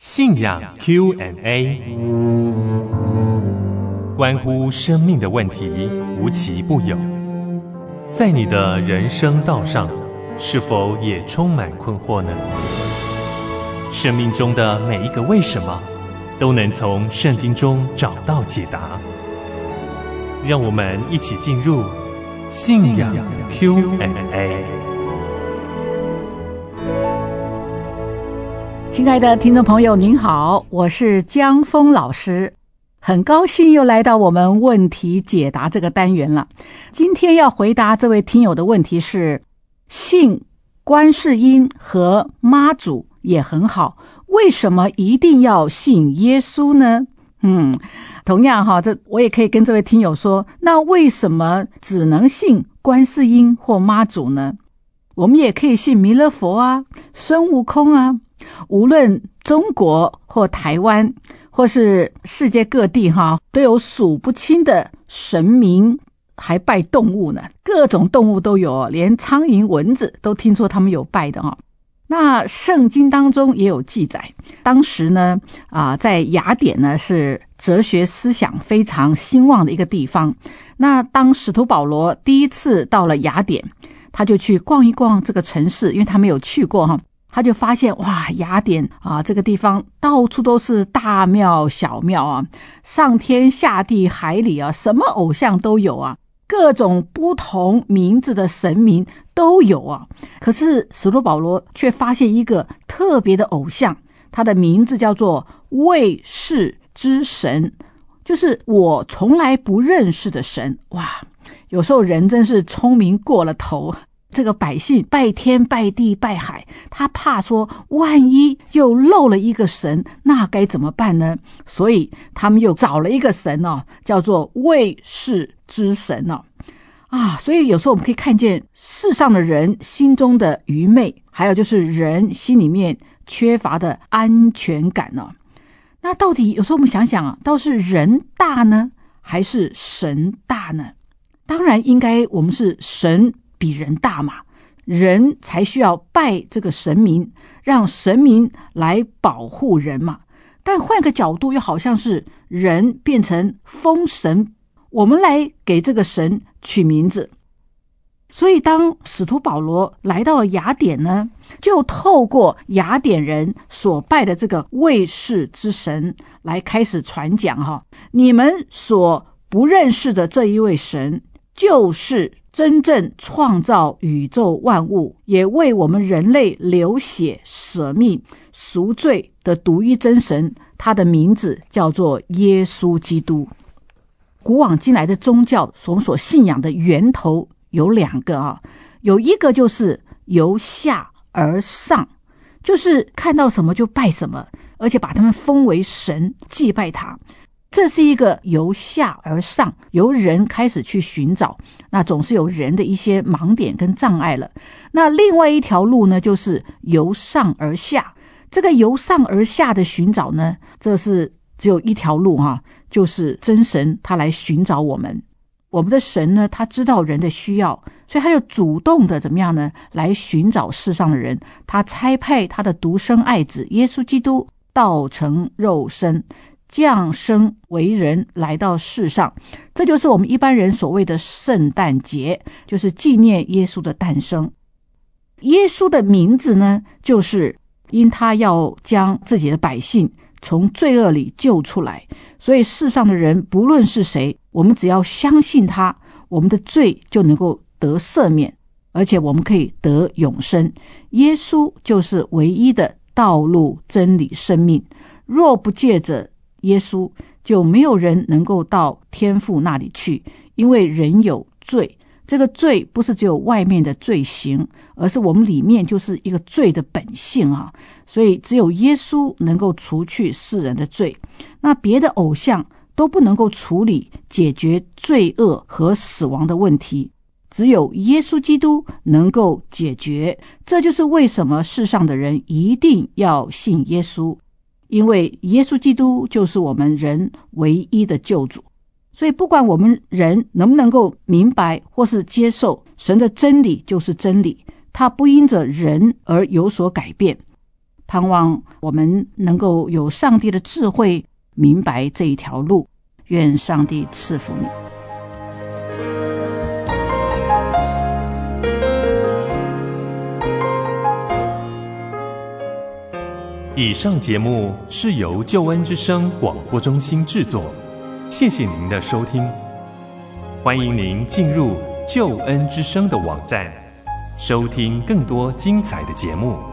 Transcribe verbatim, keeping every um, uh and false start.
信仰 Q and A， 关乎生命的问题无奇不有。在你的人生道上，是否也充满困惑呢？生命中的每一个为什么，都能从圣经中找到解答。让我们一起进入信仰 Q and A。 亲爱的听众朋友您好，我是江峰老师，很高兴又来到我们问题解答这个单元了。今天要回答这位听友的问题是，信观世音和妈祖也很好，为什么一定要信耶稣呢？嗯，同样哈，这我也可以跟这位听友说，那为什么只能信观世音或妈祖呢？我们也可以信弥勒佛啊，孙悟空啊，无论中国或台湾或是世界各地哈，都有数不清的神明，还拜动物呢，各种动物都有，连苍蝇蚊子都听说他们有拜的哈。那圣经当中也有记载，当时呢啊、呃，在雅典呢是哲学思想非常兴旺的一个地方。那当使徒保罗第一次到了雅典，他就去逛一逛这个城市，因为他没有去过哈，他就发现哇，雅典啊这个地方到处都是大庙小庙啊，上天下地海里啊，什么偶像都有啊，各种不同名字的神明都有啊。可是使徒保罗却发现一个特别的偶像，他的名字叫做未识之神，就是我从来不认识的神。哇，有时候人真是聪明过了头，这个百姓拜天拜地拜海，他怕说万一又漏了一个神，那该怎么办呢？所以他们又找了一个神哦，叫做未识之神哦。啊，所以有时候我们可以看见世上的人心中的愚昧，还有就是人心里面缺乏的安全感哦。那到底有时候我们想想啊，到底是人大呢，还是神大呢？当然应该我们是神比人大嘛，人才需要拜这个神明，让神明来保护人嘛。但换个角度，又好像是人变成封神，我们来给这个神取名字。所以当使徒保罗来到了雅典呢，就透过雅典人所拜的这个未识之神来开始传讲哈，你们所不认识的这一位神，就是真正创造宇宙万物，也为我们人类流血舍命赎罪的独一真神，他的名字叫做耶稣基督。古往今来的宗教我们所信仰的源头有两个啊，有一个就是由下而上，就是看到什么就拜什么，而且把他们封为神，祭拜他。这是一个由下而上，由人开始去寻找，那总是有人的一些盲点跟障碍了。那另外一条路呢，就是由上而下。这个由上而下的寻找呢，这是只有一条路哈，就是真神他来寻找我们。我们的神呢，他知道人的需要，所以他就主动的怎么样呢，来寻找世上的人。他差派他的独生爱子耶稣基督道成肉身，降生为人来到世上，这就是我们一般人所谓的圣诞节，就是纪念耶稣的诞生。耶稣的名字呢，就是因他要将自己的百姓从罪恶里救出来，所以世上的人不论是谁，我们只要相信他，我们的罪就能够得赦免，而且我们可以得永生。耶稣就是唯一的道路真理生命，若不借着耶稣，就没有人能够到天父那里去，因为人有罪。这个罪不是只有外面的罪行，而是我们里面就是一个罪的本性啊。所以只有耶稣能够除去世人的罪，那别的偶像都不能够处理解决罪恶和死亡的问题，只有耶稣基督能够解决。这就是为什么世上的人一定要信耶稣，因为耶稣基督就是我们人唯一的救主。所以不管我们人能不能够明白或是接受，神的真理就是真理，它不因着人而有所改变。 盼望我们能够有上帝的智慧，明白这一条路。愿上帝赐福你。 以上节目是由救恩之声广播中心制作，谢谢您的收听。欢迎您进入救恩之声的网站，收听更多精彩的节目。